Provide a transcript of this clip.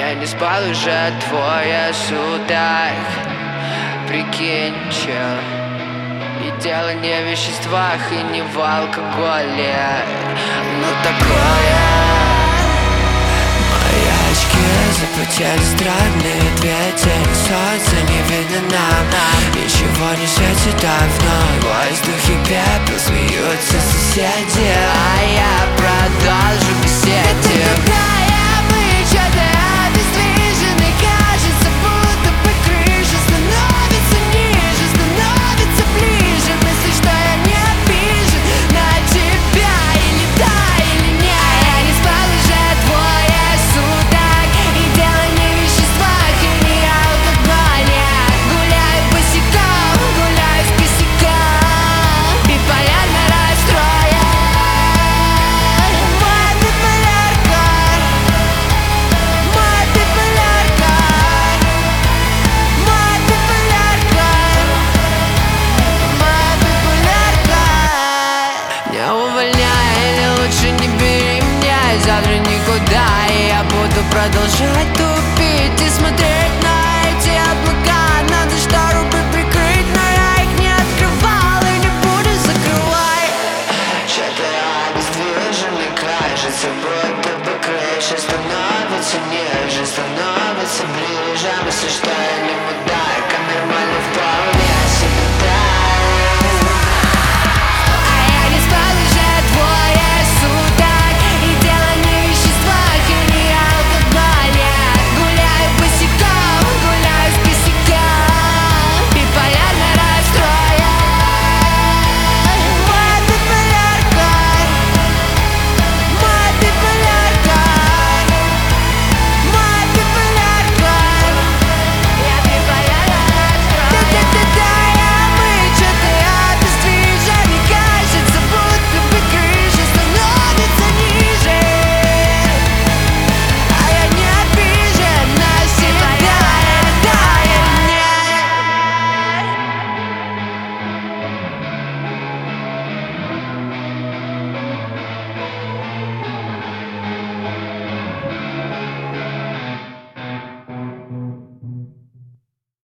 Я не спал уже двое суток. Прикинь, чел. И дело не в веществах и не в алкоголе. Но такое. Мои очки запотели, странные ответы. Солнце не видно нам, ничего не светит давно. В воздухе пепел, смеются соседи, а я продолжу беседу. Завтра никуда, и я буду продолжать тупить и смотреть на эти облака. Надо шторы прикрыть, но я их не открывал и не буду закрывать. Что-то обездвиженный, кажется, будто бы крыша становится ниже, становится ближе. Мысли, что